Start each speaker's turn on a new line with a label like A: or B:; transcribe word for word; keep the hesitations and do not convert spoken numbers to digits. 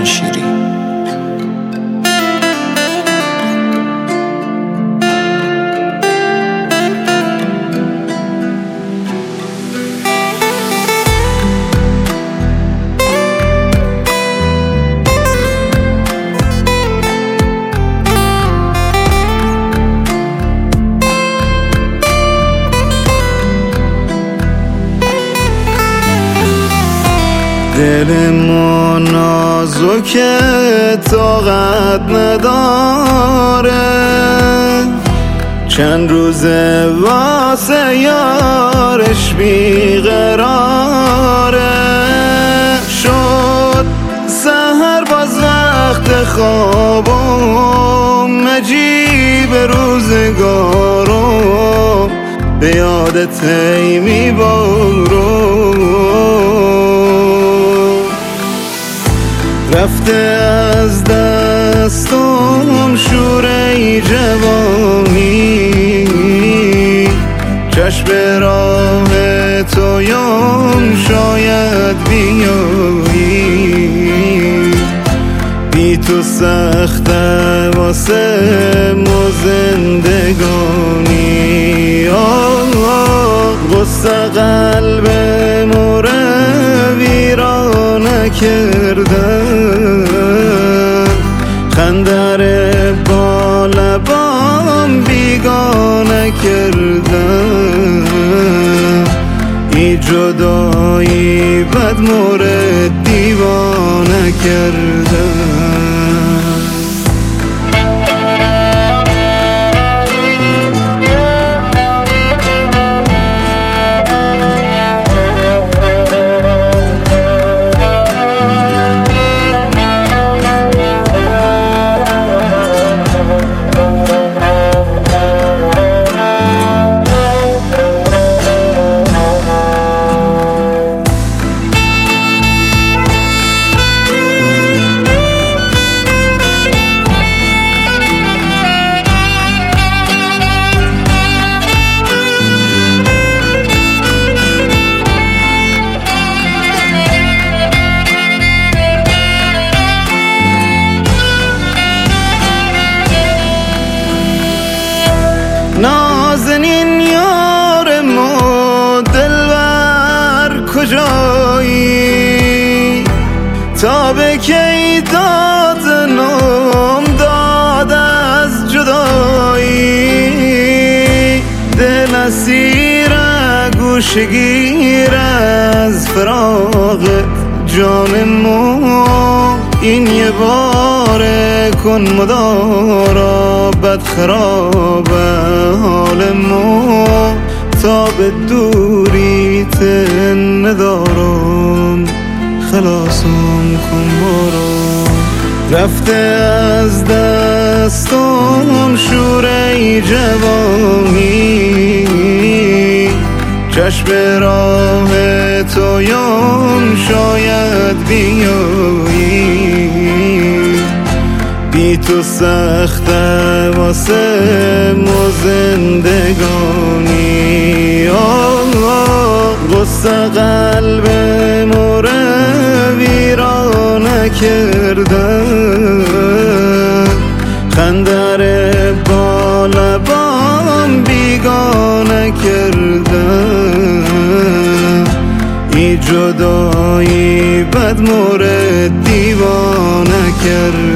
A: شیری.
B: دل ما نازکه طاقت نداره، چند روزه واسه یارش بیقراره. شد سحر باز وقت خوابم، عجیب روزگارم به یادت هی میبارم. رفته از دستم شوره جوانی، چشم راه تویم شاید بیایی. بی تو سخته واسه ما زندگانی. غصه قلب مره ویرانه کرده، خنده با لبام بیگانه کرده. ای جدایی بد مورد دیوانه کرده. نازنین یار ما دلبر کجایی؟ تا به کی داد نام داد از جدایی. دل اسیر گوشگیر از فراقت جان ما، این یه باره کن مدارا بد خراب حال ما. تا به دوری تن ندارم خلاصم کن برو. رفته از دستم شوره جوانی، چشم راه تویم شاید بیایی. بی تو سخته واسه ما زندگانی. غصه قلب مره ویرانه کرده، خنده با لبام بیگانه کرده. ای جدایی بد مورد دیوانه کرده.